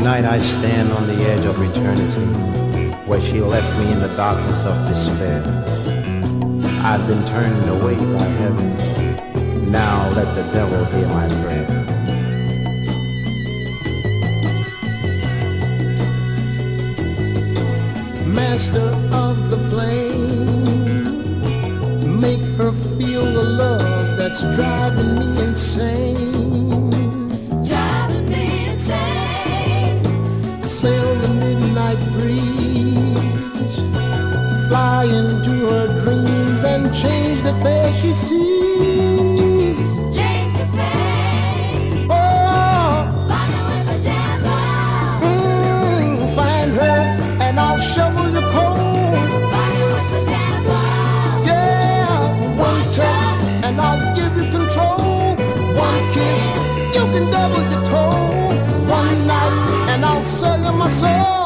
Tonight I stand on the edge of eternity, where she left me in the darkness of despair. I've been turned away by heaven. Now let the devil hear my prayer. Master of the flame, make her feel the love that's driving me insane. Sail the midnight breeze, fly into her dreams and change the face she sees. Change the face. Oh, Find her with the devil. Find her and I'll shovel your coal. Find her with the devil. Yeah, one touch and I'll give you control. One kiss, you can double your toll. One night and I'll sell you my soul.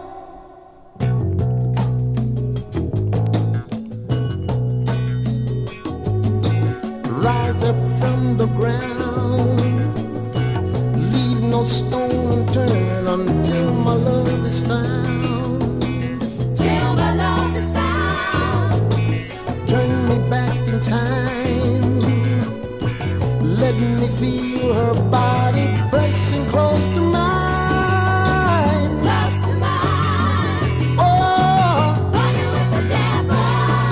Rise up from the ground, leave no stone unturned until my love is found. Till my love is found. Turn me back in time, let me feel her body pressing close to mine. Close to mine. Oh, Find her with the devil.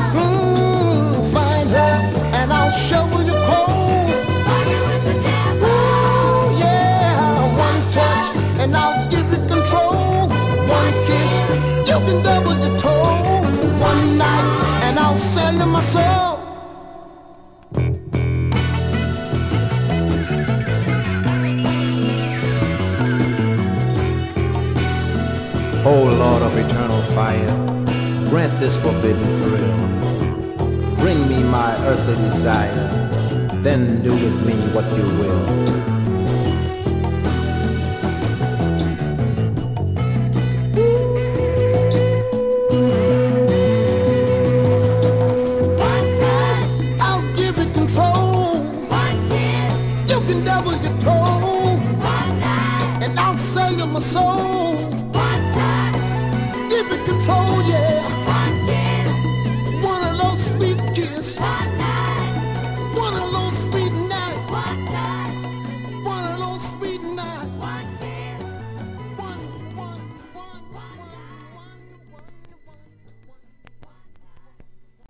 find her and I'll shovel your coal. Find her with the devil. Ooh, yeah, one touch and I'll give you control. One kiss, you can double your toll. One night and I'll sell you my soul. Oh Lord of eternal fire, grant this forbidden thrill. Bring me my earthly desire, then do with me what you will.